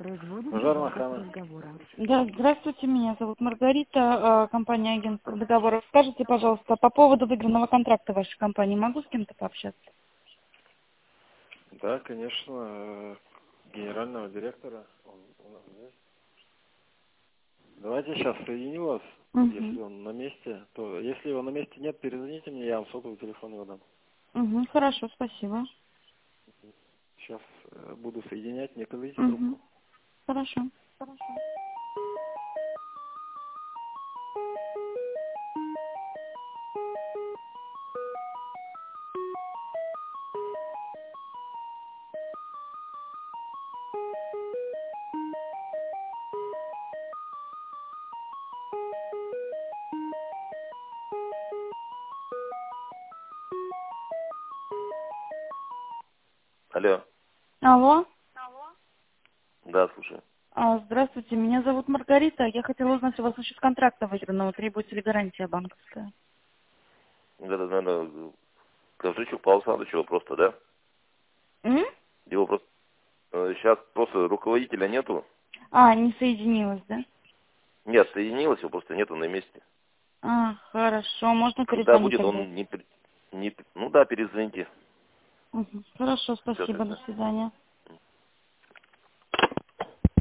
Пожарная охрана. Да, здравствуйте, меня зовут Маргарита, компания агентство договоров. Скажите, пожалуйста, по поводу выигранного контракта вашей компании, могу с кем-то пообщаться? Да, конечно, генерального директора. Он у нас здесь. Давайте сейчас соединю вас, если он на месте. То, если его на месте нет, перезвоните мне, я вам сотовый телефон его дам. Хорошо, спасибо. Сейчас буду соединять, не кладите трубку. Хорошо. Алло. Алло. Да, слушаю. Здравствуйте, меня зовут Маргарита. Я хотела узнать у вас насчет контракта выигранного. Требуется ли гарантия банковская? Это, наверное, Ковжичук Павел Александрович вопрос-то, да? Его просто... Сейчас просто руководителя нету. Не соединилась, да? Нет, соединилось, его просто нету на месте. Хорошо. Можно Когда перезвонить будет, тогда? он не... Ну да, перезвоните. Хорошо, Все спасибо. До тогда. свидания.